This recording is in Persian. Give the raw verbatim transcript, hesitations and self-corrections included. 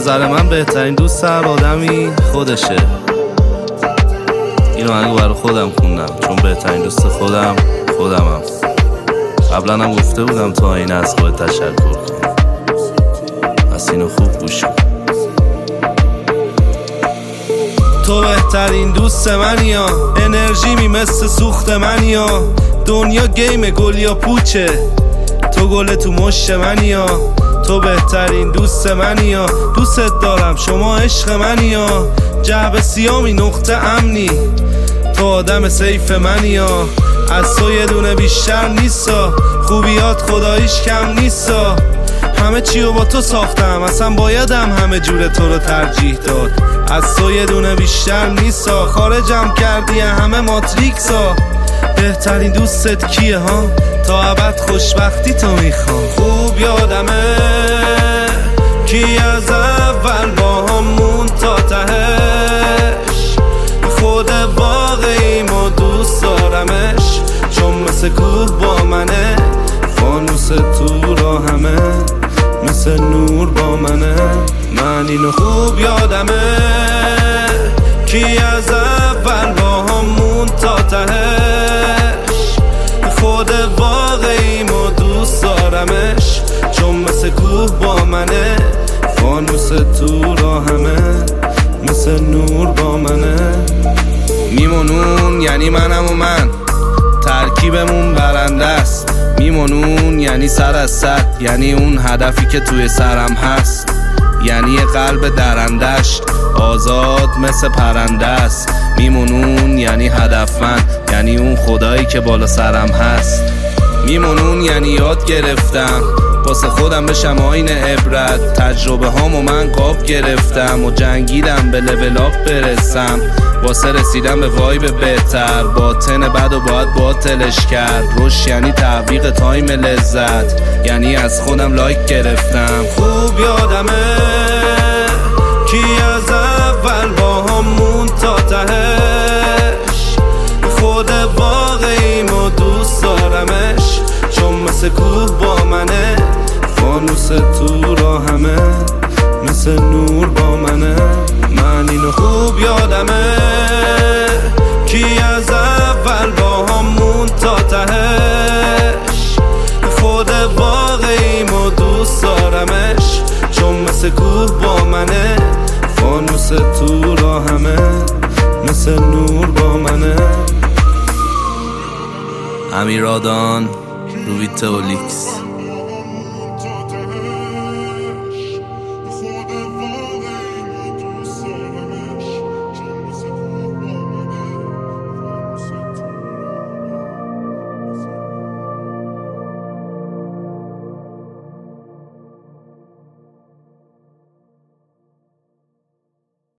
نظر من بهترین دوست هر آدمی خودشه. اینو هنگو برای خودم خوندم، چون بهترین دوست خودم خودمم. قبلا هم گفته بودم تا این از خود تشکر کن، پس اینو خوب گوش کن. تو بهترین دوست منی ها، انرژی می مثل سوخت منی ها. دنیا گیم گل یا پوچه، تو گل تو مشت منی ها. تو بهترین دوست منی ها، دوست دارم شما عشق منی ها. جعبه سیامی نقطه امنی، تو آدم سیف منی ها. از تو یه دونه بیشتر نیستا، خوبیات خداییش کم نیستا. همه چیو با تو ساختم، اصلا بایدم همه جور تو رو ترجیح داد. از تو یه دونه بیشتر نیستا، خارجم کردی همه ماتریکسا. بهترین دوستت کیه ها؟ تا ابد خوشبختی تو میخوام. خوب یادمه کی از اول با همون تا تهش، خود واقعیم و دوست دارمش، چون مثل کوه با منه، فانوس تو را همه مثل نور با منه. من اینو خوب یادمه کی از اول با همون تا تهش، خود واقعیم و دوست دارمش، چون مثل کوه با منه، فانوس تو را همه مثل نور با منه. میمونون یعنی منم و من، ترکیبمون برنده است. میمونون یعنی سر از صد، یعنی اون هدفی که توی سرم هست. یعنی یه قلب درندش آزاد مثل پرنده است. میمونون یعنی هدفمند، یعنی اون خدایی که بالا سرم هست. میمونون یعنی یاد گرفتم واسه خودم بشم آینه عبرت. تجربه هامو من قاب گرفتم و جنگیدم به لول آپ برسم، واسه رسیدم به وایب بهتر. باطن بد و باید باطلش کرد. روش یعنی تعویق تایم لذت، یعنی از خودم لایک گرفتم. خوب یادمه کی از اول با همون تا تهش، خود واقعیم و دوست دارمش، چون مثل کوه با منه، فانوس تو را همه مثل نور با منه. من اینو خوب یادمه کی از اول با همون تا تهش، خود واقعیم و دوست دارمش، چون مثل کوه با منه، فانوس تو را همه مثل نور با منه. امیرادان رویتولیکس.